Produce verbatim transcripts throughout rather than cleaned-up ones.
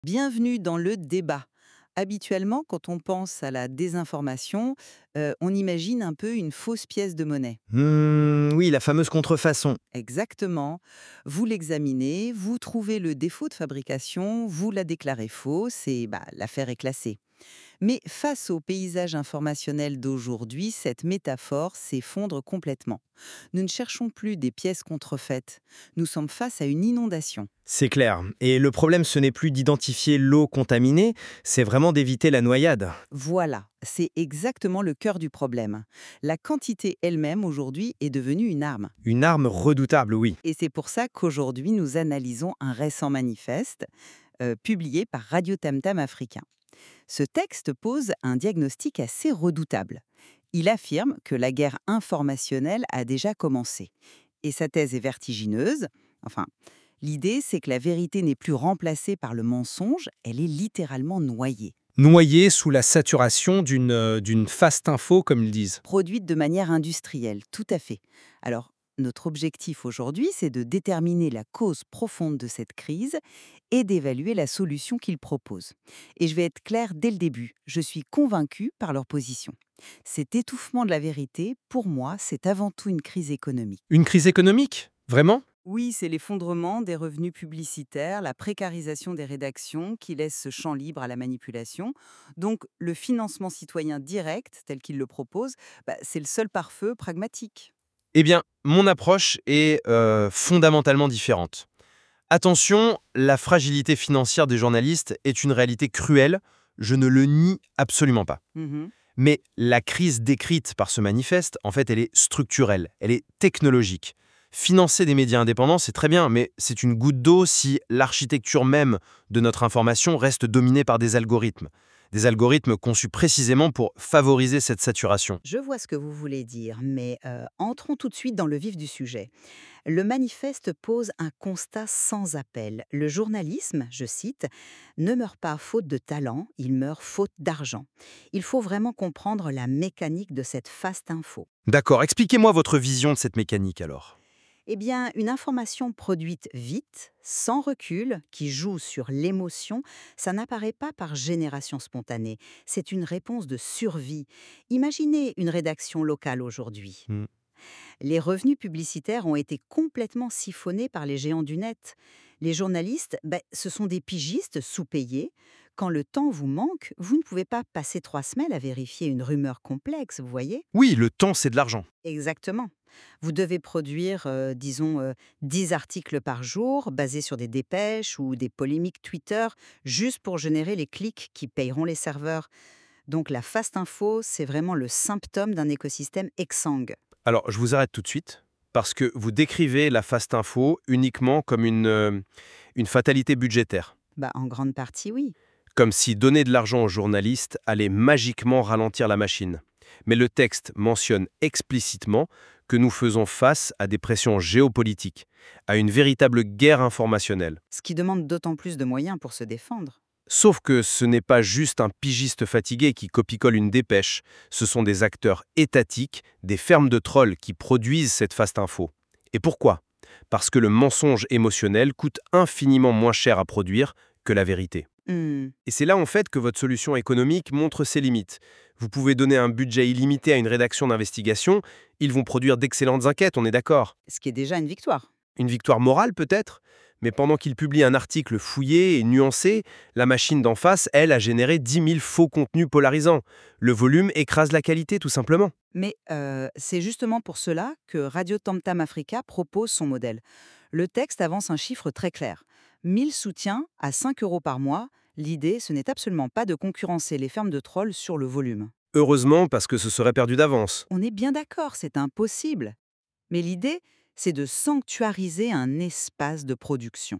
Bienvenue dans le débat. Habituellement, quand on pense à la désinformation, euh, on imagine un peu une fausse pièce de monnaie. Hmm, oui, la fameuse contrefaçon. Exactement. Vous l'examinez, vous trouvez le défaut de fabrication, vous la déclarez fausse et bah, l'affaire est classée. Mais face au paysage informationnel d'aujourd'hui, cette métaphore s'effondre complètement. Nous ne cherchons plus des pièces contrefaites. Nous sommes face à une inondation. C'est clair. Et le problème, ce n'est plus d'identifier l'eau contaminée, c'est vraiment d'éviter la noyade. Voilà, c'est exactement le cœur du problème. La quantité elle-même aujourd'hui est devenue une arme. Une arme redoutable, oui. Et c'est pour ça qu'aujourd'hui nous analysons un récent manifeste euh, publié par Radio Tam Tam Africain. Ce texte pose un diagnostic assez redoutable. Il affirme que la guerre informationnelle a déjà commencé. Et sa thèse est vertigineuse. Enfin, l'idée c'est que la vérité n'est plus remplacée par le mensonge, elle est littéralement noyée. Noyé sous la saturation d'une euh, d'une fast info, comme ils disent. Produite de manière industrielle, tout à fait. Alors, notre objectif aujourd'hui, c'est de déterminer la cause profonde de cette crise et d'évaluer la solution qu'ils proposent. Et je vais être claire dès le début, je suis convaincue par leur position. Cet étouffement de la vérité, pour moi, c'est avant tout une crise économique. Une crise économique? Vraiment? Oui, c'est l'effondrement des revenus publicitaires, la précarisation des rédactions qui laisse ce champ libre à la manipulation. Donc, le financement citoyen direct, tel qu'il le propose, bah, c'est le seul pare-feu pragmatique. Eh bien, mon approche est euh, fondamentalement différente. Attention, la fragilité financière des journalistes est une réalité cruelle, je ne le nie absolument pas. Mhm. Mais la crise décrite par ce manifeste, en fait, elle est structurelle, elle est technologique. Financer des médias indépendants, c'est très bien, mais c'est une goutte d'eau si l'architecture même de notre information reste dominée par des algorithmes. Des algorithmes conçus précisément pour favoriser cette saturation. Je vois ce que vous voulez dire, mais euh, entrons tout de suite dans le vif du sujet. Le manifeste pose un constat sans appel. Le journalisme, je cite, ne meurt pas faute de talent, il meurt faute d'argent. Il faut vraiment comprendre la mécanique de cette faste info. D'accord, expliquez-moi votre vision de cette mécanique alors. Eh bien, une information produite vite, sans recul, qui joue sur l'émotion, ça n'apparaît pas par génération spontanée. C'est une réponse de survie. Imaginez une rédaction locale aujourd'hui. Hmm. Les revenus publicitaires ont été complètement siphonnés par les géants du net. Les journalistes, ben, ce sont des pigistes sous-payés. Quand le temps vous manque, vous ne pouvez pas passer trois semaines à vérifier une rumeur complexe, vous voyez. Oui, le temps, c'est de l'argent. Exactement. Vous devez produire, euh, disons, euh, dix articles par jour basés sur des dépêches ou des polémiques Twitter juste pour générer les clics qui payeront les serveurs. Donc la fast info, c'est vraiment le symptôme d'un écosystème exsangue. Alors, je vous arrête tout de suite, parce que vous décrivez la fast info uniquement comme une, euh, une fatalité budgétaire. Bah, en grande partie, oui. Comme si donner de l'argent aux journalistes allait magiquement ralentir la machine. Mais le texte mentionne explicitement que nous faisons face à des pressions géopolitiques, à une véritable guerre informationnelle. Ce qui demande d'autant plus de moyens pour se défendre. Sauf que ce n'est pas juste un pigiste fatigué qui copie-colle une dépêche, ce sont des acteurs étatiques, des fermes de trolls qui produisent cette fast info. Et pourquoi? Parce que le mensonge émotionnel coûte infiniment moins cher à produire que la vérité. Hmm. Et c'est là en fait que votre solution économique montre ses limites. Vous pouvez donner un budget illimité à une rédaction d'investigation, ils vont produire d'excellentes enquêtes, on est d'accord. Ce qui est déjà une victoire. Une victoire morale peut-être, mais pendant qu'ils publient un article fouillé et nuancé, la machine d'en face, elle, a généré dix mille faux contenus polarisants. Le volume écrase la qualité tout simplement. Mais euh, c'est justement pour cela que Radio Tam Tam Africa propose son modèle. Le texte avance un chiffre très clair. mille soutiens à cinq euros par mois. L'idée, ce n'est absolument pas de concurrencer les fermes de trolls sur le volume. Heureusement parce que ce serait perdu d'avance. On est bien d'accord, c'est impossible. Mais l'idée, c'est de sanctuariser un espace de production.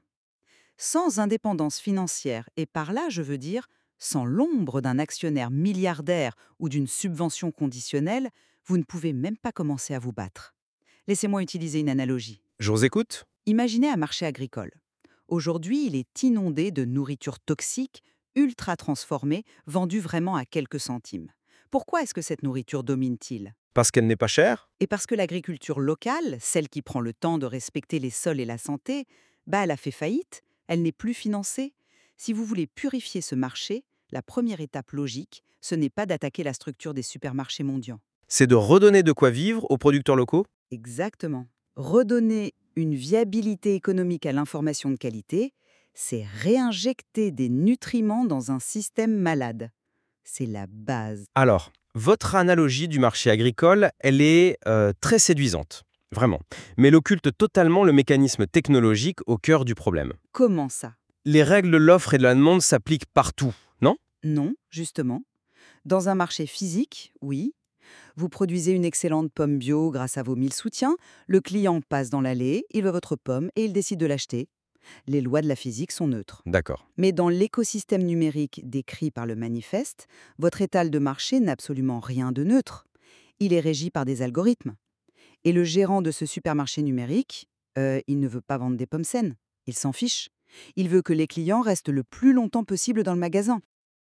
Sans indépendance financière, et par là je veux dire sans l'ombre d'un actionnaire milliardaire ou d'une subvention conditionnelle, vous ne pouvez même pas commencer à vous battre. Laissez-moi utiliser une analogie. Je vous écoute. Imaginez un marché agricole. Aujourd'hui, il est inondé de nourriture toxique, ultra transformée, vendue vraiment à quelques centimes. Pourquoi est-ce que cette nourriture domine-t-il? Parce qu'elle n'est pas chère? Et parce que l'agriculture locale, celle qui prend le temps de respecter les sols et la santé, bah elle a fait faillite, elle n'est plus financée. Si vous voulez purifier ce marché, la première étape logique, ce n'est pas d'attaquer la structure des supermarchés mondiaux. C'est de redonner de quoi vivre aux producteurs locaux? Exactement. Redonner une viabilité économique à l'information de qualité, c'est réinjecter des nutriments dans un système malade. C'est la base. Alors, votre analogie du marché agricole, elle est euh, très séduisante, vraiment. Mais elle occulte totalement le mécanisme technologique au cœur du problème. Comment ça? Les règles de l'offre et de la demande s'appliquent partout, non? Non, justement. Dans un marché physique, oui. Vous produisez une excellente pomme bio grâce à vos mille soutiens, le client passe dans l'allée, il veut votre pomme et il décide de l'acheter. Les lois de la physique sont neutres. D'accord. Mais dans l'écosystème numérique décrit par le manifeste, votre étal de marché n'a absolument rien de neutre. Il est régi par des algorithmes. Et le gérant de ce supermarché numérique, euh, il ne veut pas vendre des pommes saines. Il s'en fiche. Il veut que les clients restent le plus longtemps possible dans le magasin.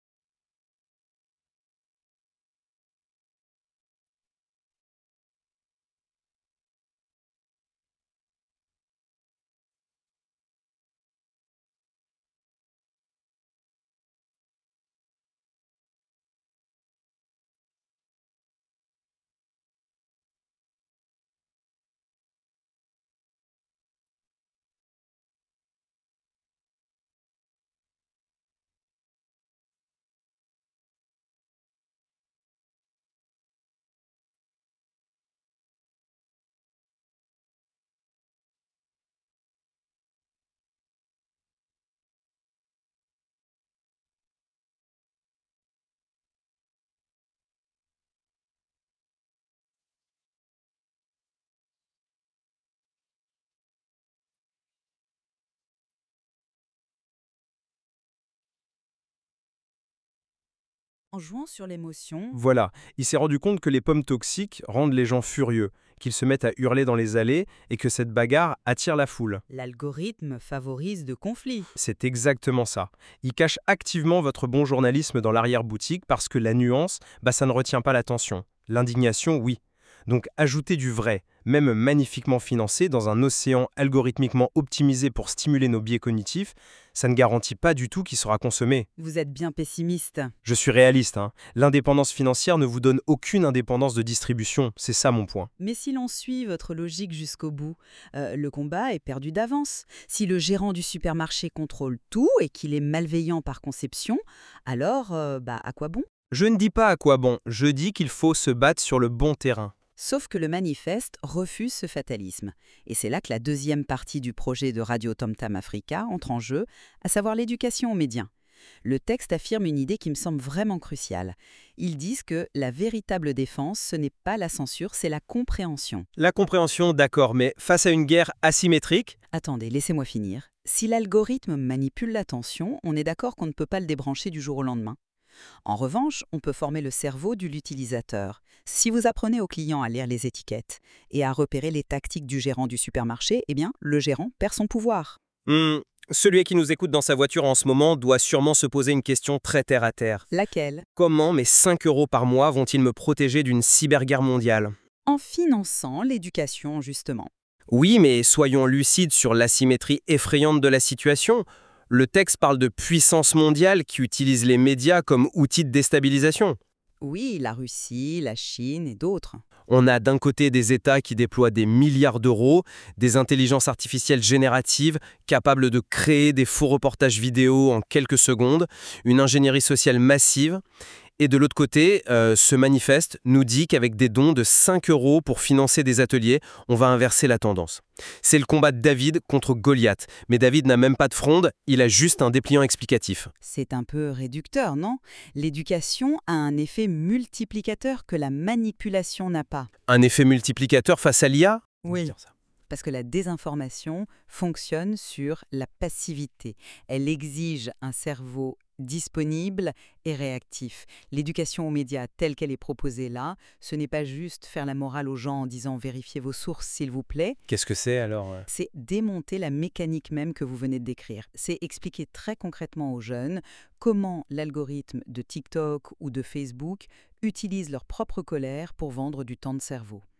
En jouant sur l'émotion, Voilà, il s'est rendu compte que les pommes toxiques rendent les gens furieux, qu'ils se mettent à hurler dans les allées et que cette bagarre attire la foule. l'algorithme favorise de conflits. C'est exactement ça. Il cache activement votre bon journalisme dans l'arrière-boutique parce que la nuance, bah, ça ne retient pas l'attention. L'indignation, oui. Donc ajouter du vrai, même magnifiquement financé, dans un océan algorithmiquement optimisé pour stimuler nos biais cognitifs, ça ne garantit pas du tout qu'il sera consommé. Vous êtes bien pessimiste. Je suis réaliste, hein. L'indépendance financière ne vous donne aucune indépendance de distribution, c'est ça mon point. Mais si l'on suit votre logique jusqu'au bout, euh, le combat est perdu d'avance. Si le gérant du supermarché contrôle tout et qu'il est malveillant par conception, alors, euh, bah, à quoi bon? Je ne dis pas à quoi bon, je dis qu'il faut se battre sur le bon terrain. Sauf que le manifeste refuse ce fatalisme. Et c'est là que la deuxième partie du projet de Radio Tom Tam Africa entre en jeu, à savoir l'éducation aux médias. Le texte affirme une idée qui me semble vraiment cruciale. Ils disent que la véritable défense, ce n'est pas la censure, c'est la compréhension. La compréhension, d'accord, mais face à une guerre asymétrique, Attendez, laissez-moi finir. Si l'algorithme manipule l'attention, on est d'accord qu'on ne peut pas le débrancher du jour au lendemain. En revanche, on peut former le cerveau de l'utilisateur. Si vous apprenez au client à lire les étiquettes et à repérer les tactiques du gérant du supermarché, eh bien, le gérant perd son pouvoir. hmm, celui qui nous écoute dans sa voiture en ce moment doit sûrement se poser une question très terre-à-terre. Laquelle? Comment mes cinq euros par mois vont-ils me protéger d'une cyberguerre mondiale? En finançant l'éducation, justement. Oui, mais soyons lucides sur l'asymétrie effrayante de la situation. Le texte parle de puissance mondiale qui utilise les médias comme outil de déstabilisation. Oui, la Russie, la Chine et d'autres. On a d'un côté des États qui déploient des milliards d'euros, des intelligences artificielles génératives capables de créer des faux reportages vidéo en quelques secondes, une ingénierie sociale massive. Et de l'autre côté, euh, ce manifeste nous dit qu'avec des dons de cinq euros pour financer des ateliers, on va inverser la tendance. C'est le combat de David contre Goliath. Mais David n'a même pas de fronde, il a juste un dépliant explicatif. C'est un peu réducteur, non? L'éducation a un effet multiplicateur que la manipulation n'a pas. Un effet multiplicateur face à l'I A? Oui. Parce que la désinformation fonctionne sur la passivité. Elle exige un cerveau disponible et réactif. L'éducation aux médias telle qu'elle est proposée là, ce n'est pas juste faire la morale aux gens en disant vérifiez vos sources s'il vous plaît, Qu'est-ce que c'est alors? c'est démonter la mécanique même que vous venez de décrire. C'est expliquer très concrètement aux jeunes comment l'algorithme de TikTok ou de Facebook utilise leur propre colère pour vendre du temps de cerveau.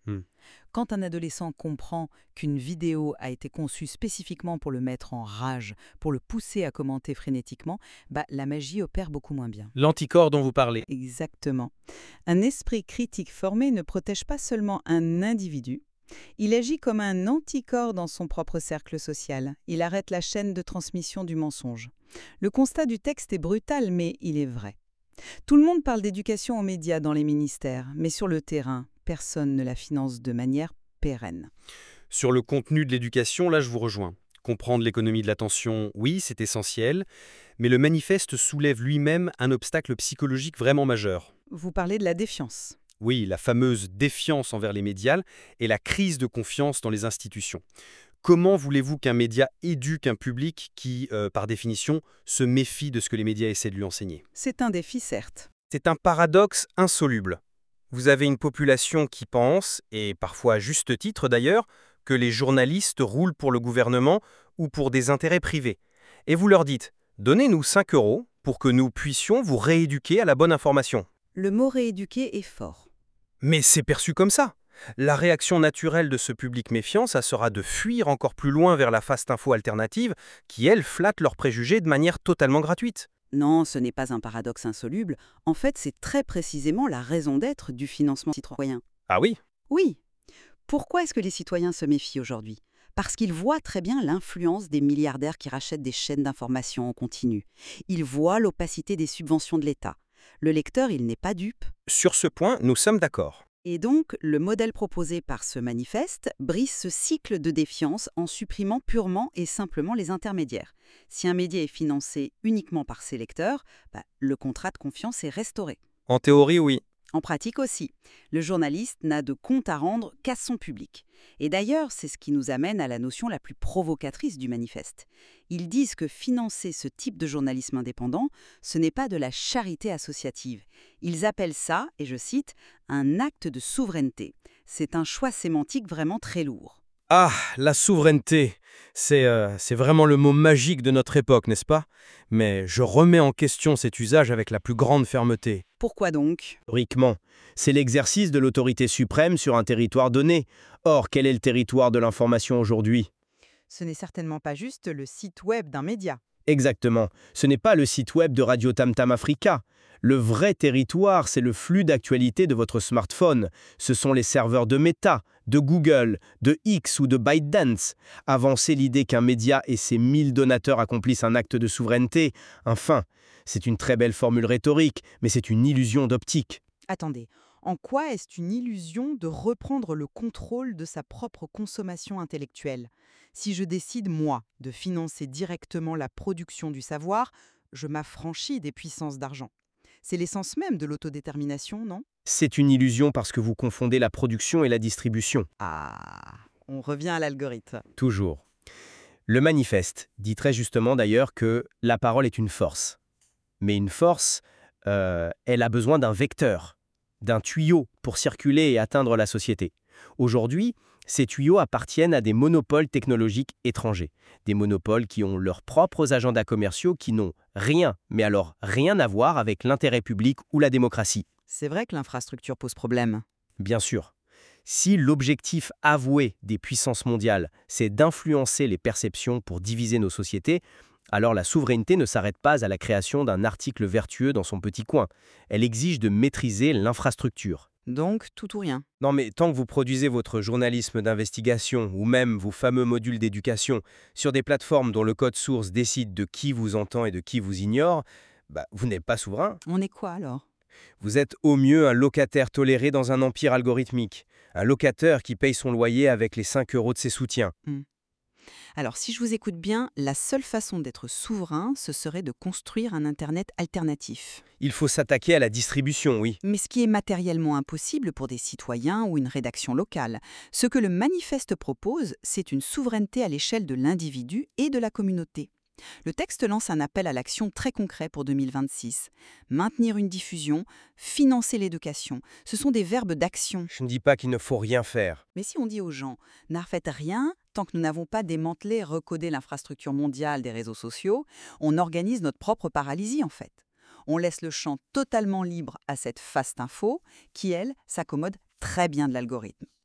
Hmm. Quand un adolescent comprend qu'une vidéo a été conçue spécifiquement pour le mettre en rage, pour le pousser à commenter frénétiquement, bah, la magie opère beaucoup moins bien. L'anticorps dont vous parlez. Exactement. Un esprit critique formé ne protège pas seulement un individu, il agit comme un anticorps dans son propre cercle social. Il arrête la chaîne de transmission du mensonge. Le constat du texte est brutal, mais il est vrai. Tout le monde parle d'éducation aux médias dans les ministères, mais sur le terrain, personne ne la finance de manière pérenne. Sur le contenu de l'éducation, là je vous rejoins. Comprendre l'économie de l'attention, oui, c'est essentiel, mais le manifeste soulève lui-même un obstacle psychologique vraiment majeur. Vous parlez de la défiance. Oui, la fameuse défiance envers les médias et la crise de confiance dans les institutions. Comment voulez-vous qu'un média éduque un public qui, euh, par définition, se méfie de ce que les médias essaient de lui enseigner? C'est un défi, certes. C'est un paradoxe insoluble. Vous avez une population qui pense, et parfois à juste titre d'ailleurs, que les journalistes roulent pour le gouvernement ou pour des intérêts privés. Et vous leur dites « Donnez-nous cinq euros pour que nous puissions vous rééduquer à la bonne information ». Le mot rééduquer est fort. Mais c'est perçu comme ça. La réaction naturelle de ce public méfiant, ça sera de fuir encore plus loin vers la fast info alternative qui, elle, flatte leurs préjugés de manière totalement gratuite. Non, ce n'est pas un paradoxe insoluble. En fait, c'est très précisément la raison d'être du financement citoyen. Ah oui? Oui. Pourquoi est-ce que les citoyens se méfient aujourd'hui? Parce qu'ils voient très bien l'influence des milliardaires qui rachètent des chaînes d'information en continu. Ils voient l'opacité des subventions de l'État. Le lecteur, il n'est pas dupe. Sur ce point, nous sommes d'accord. Et donc, le modèle proposé par ce manifeste brise ce cycle de défiance en supprimant purement et simplement les intermédiaires. Si un média est financé uniquement par ses lecteurs, bah, le contrat de confiance est restauré. En théorie, oui. En pratique aussi, le journaliste n'a de compte à rendre qu'à son public. Et d'ailleurs, c'est ce qui nous amène à la notion la plus provocatrice du manifeste. Ils disent que financer ce type de journalisme indépendant, ce n'est pas de la charité associative. Ils appellent ça, et je cite, un acte de souveraineté. C'est un choix sémantique vraiment très lourd. Ah, la souveraineté, c'est euh, c'est vraiment le mot magique de notre époque, n'est-ce pas? Mais je remets en question cet usage avec la plus grande fermeté. Pourquoi donc? Historiquement, c'est l'exercice de l'autorité suprême sur un territoire donné. Or, quel est le territoire de l'information aujourd'hui? Ce n'est certainement pas juste le site web d'un média. Exactement, ce n'est pas le site web de Radio Tam Tam Africa. Le vrai territoire, c'est le flux d'actualité de votre smartphone. Ce sont les serveurs de Meta, de Google, de X ou de ByteDance. Avancer l'idée qu'un média et ses mille donateurs accomplissent un acte de souveraineté, enfin, c'est une très belle formule rhétorique, mais c'est une illusion d'optique. Attendez, en quoi est-ce une illusion de reprendre le contrôle de sa propre consommation intellectuelle? Si je décide, moi, de financer directement la production du savoir, je m'affranchis des puissances d'argent. C'est l'essence même de l'autodétermination, non? C'est une illusion parce que vous confondez la production et la distribution. Ah, on revient à l'algorithme. Toujours. Le manifeste dit très justement d'ailleurs que la parole est une force. Mais une force, euh, elle a besoin d'un vecteur, d'un tuyau pour circuler et atteindre la société. Aujourd'hui, ces tuyaux appartiennent à des monopoles technologiques étrangers. Des monopoles qui ont leurs propres agendas commerciaux qui n'ont rien, mais alors rien à voir avec l'intérêt public ou la démocratie. C'est vrai que l'infrastructure pose problème. Bien sûr. Si l'objectif avoué des puissances mondiales, c'est d'influencer les perceptions pour diviser nos sociétés, alors la souveraineté ne s'arrête pas à la création d'un article vertueux dans son petit coin. Elle exige de maîtriser l'infrastructure. Donc, tout ou rien. Non mais tant que vous produisez votre journalisme d'investigation ou même vos fameux modules d'éducation sur des plateformes dont le code source décide de qui vous entend et de qui vous ignore, bah, vous n'êtes pas souverain. On est quoi alors? Vous êtes au mieux un locataire toléré dans un empire algorithmique. Un locataire qui paye son loyer avec les cinq euros de ses soutiens. Alors, si je vous écoute bien, la seule façon d'être souverain, ce serait de construire un Internet alternatif. Il faut s'attaquer à la distribution, oui. Mais ce qui est matériellement impossible pour des citoyens ou une rédaction locale. Ce que le manifeste propose, c'est une souveraineté à l'échelle de l'individu et de la communauté. Le texte lance un appel à l'action très concret pour deux mille vingt-six. Maintenir une diffusion, financer l'éducation, ce sont des verbes d'action. Je ne dis pas qu'il ne faut rien faire. Mais si on dit aux gens « n'en faites rien », tant que nous n'avons pas démantelé et recodé l'infrastructure mondiale des réseaux sociaux, on organise notre propre paralysie en fait. On laisse le champ totalement libre à cette fast info qui, elle, s'accommode très bien de l'algorithme.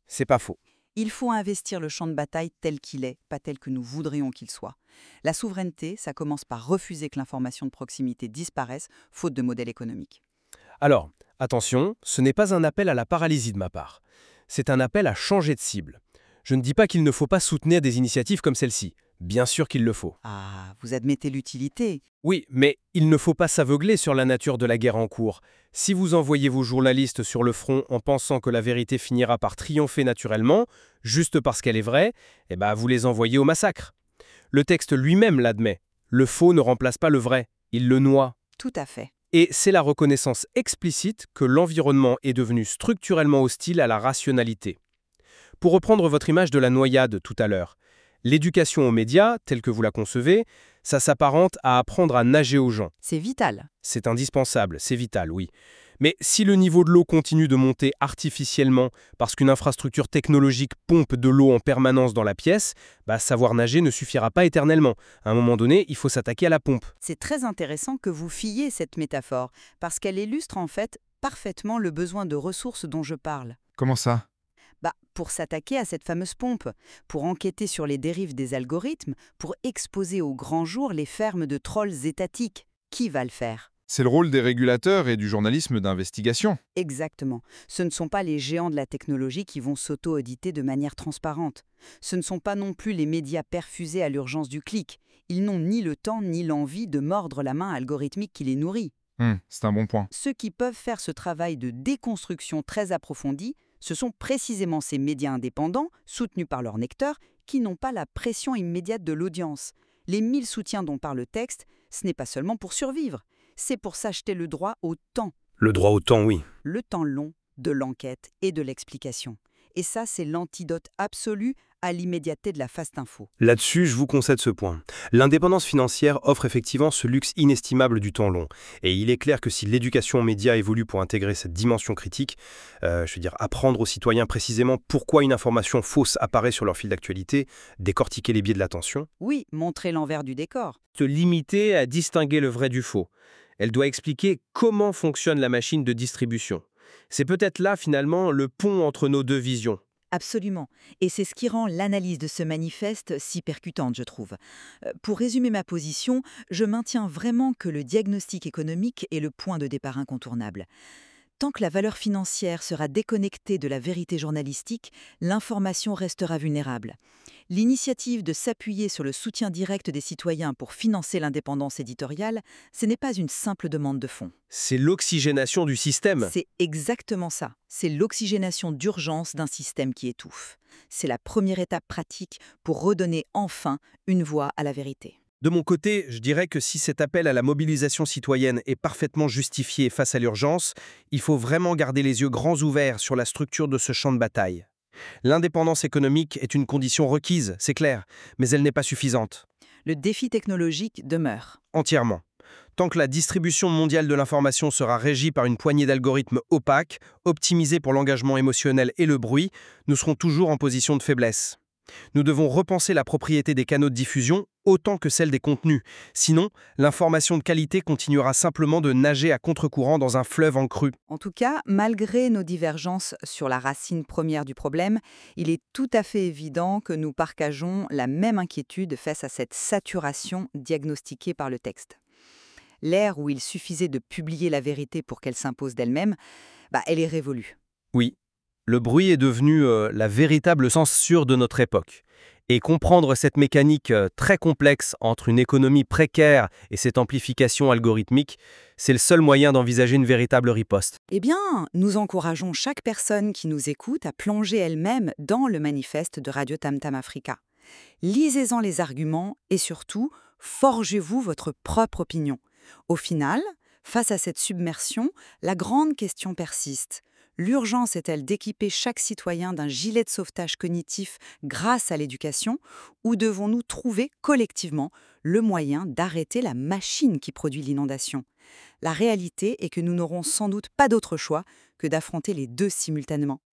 C'est pas faux. Il faut investir le champ de bataille tel qu'il est, pas tel que nous voudrions qu'il soit. La souveraineté, ça commence par refuser que l'information de proximité disparaisse, faute de modèle économique. Alors, attention, ce n'est pas un appel à la paralysie de ma part. C'est un appel à changer de cible. Je ne dis pas qu'il ne faut pas soutenir des initiatives comme celle-ci. Bien sûr qu'il le faut. Ah, vous admettez l'utilité. Oui, mais il ne faut pas s'aveugler sur la nature de la guerre en cours. Si vous envoyez vos journalistes sur le front en pensant que la vérité finira par triompher naturellement, juste parce qu'elle est vraie, eh ben vous les envoyez au massacre. Le texte lui-même l'admet. Le faux ne remplace pas le vrai, il le noie. Tout à fait. Et c'est la reconnaissance explicite que l'environnement est devenu structurellement hostile à la rationalité. Pour reprendre votre image de la noyade tout à l'heure, l'éducation aux médias, telle que vous la concevez, ça s'apparente à apprendre à nager aux gens. C'est vital. C'est indispensable, c'est vital, oui. Mais si le niveau de l'eau continue de monter artificiellement parce qu'une infrastructure technologique pompe de l'eau en permanence dans la pièce, bah savoir nager ne suffira pas éternellement. À un moment donné, il faut s'attaquer à la pompe. C'est très intéressant que vous fiez cette métaphore, parce qu'elle illustre en fait parfaitement le besoin de ressources dont je parle. Comment ça? Bah, pour s'attaquer à cette fameuse pompe, pour enquêter sur les dérives des algorithmes, pour exposer au grand jour les fermes de trolls étatiques. Qui va le faire? C'est le rôle des régulateurs et du journalisme d'investigation. Exactement. Ce ne sont pas les géants de la technologie qui vont s'auto-auditer de manière transparente. Ce ne sont pas non plus les médias perfusés à l'urgence du clic. Ils n'ont ni le temps ni l'envie de mordre la main algorithmique qui les nourrit. Hum, c'est un bon point. Ceux qui peuvent faire ce travail de déconstruction très approfondi, ce sont précisément ces médias indépendants, soutenus par leur nectar, qui n'ont pas la pression immédiate de l'audience. Les mille soutiens dont parle le texte, ce n'est pas seulement pour survivre, c'est pour s'acheter le droit au temps, Le droit au temps, oui. le temps long de l'enquête et de l'explication. Et ça, c'est l'antidote absolu à l'immédiateté de la fast info. Là-dessus, je vous concède ce point. L'indépendance financière offre effectivement ce luxe inestimable du temps long. Et il est clair que si l'éducation aux médias évolue pour intégrer cette dimension critique, euh, je veux dire apprendre aux citoyens précisément pourquoi une information fausse apparaît sur leur fil d'actualité, décortiquer les biais de l'attention, Oui, montrer l'envers du décor. se limiter à distinguer le vrai du faux. Elle doit expliquer comment fonctionne la machine de distribution. C'est peut-être là, finalement, le pont entre nos deux visions. Absolument. Et c'est ce qui rend l'analyse de ce manifeste si percutante, je trouve. Euh, Pour résumer ma position, je maintiens vraiment que le diagnostic économique est le point de départ incontournable. Tant que la valeur financière sera déconnectée de la vérité journalistique, l'information restera vulnérable. L'initiative de s'appuyer sur le soutien direct des citoyens pour financer l'indépendance éditoriale, ce n'est pas une simple demande de fonds. C'est l'oxygénation du système. C'est exactement ça. C'est l'oxygénation d'urgence d'un système qui étouffe. C'est la première étape pratique pour redonner enfin une voix à la vérité. De mon côté, je dirais que si cet appel à la mobilisation citoyenne est parfaitement justifié face à l'urgence, il faut vraiment garder les yeux grands ouverts sur la structure de ce champ de bataille. L'indépendance économique est une condition requise, c'est clair, mais elle n'est pas suffisante. Le défi technologique demeure. Entièrement. Tant que la distribution mondiale de l'information sera régie par une poignée d'algorithmes opaques, optimisés pour l'engagement émotionnel et le bruit, nous serons toujours en position de faiblesse. Nous devons repenser la propriété des canaux de diffusion autant que celle des contenus. Sinon, l'information de qualité continuera simplement de nager à contre-courant dans un fleuve en crue. En tout cas, malgré nos divergences sur la racine première du problème, il est tout à fait évident que nous partageons la même inquiétude face à cette saturation diagnostiquée par le texte. L'ère où il suffisait de publier la vérité pour qu'elle s'impose d'elle-même, bah, elle est révolue. Oui, le bruit est devenu euh, la véritable censure de notre époque. Et comprendre cette mécanique euh, très complexe entre une économie précaire et cette amplification algorithmique, c'est le seul moyen d'envisager une véritable riposte. Eh bien, nous encourageons chaque personne qui nous écoute à plonger elle-même dans le manifeste de Radio Tam Tam Africa. Lisez-en les arguments et surtout, forgez-vous votre propre opinion. Au final, face à cette submersion, la grande question persiste. L'urgence est-elle d'équiper chaque citoyen d'un gilet de sauvetage cognitif grâce à l'éducation, ou devons-nous trouver collectivement le moyen d'arrêter la machine qui produit l'inondation? La réalité est que nous n'aurons sans doute pas d'autre choix que d'affronter les deux simultanément.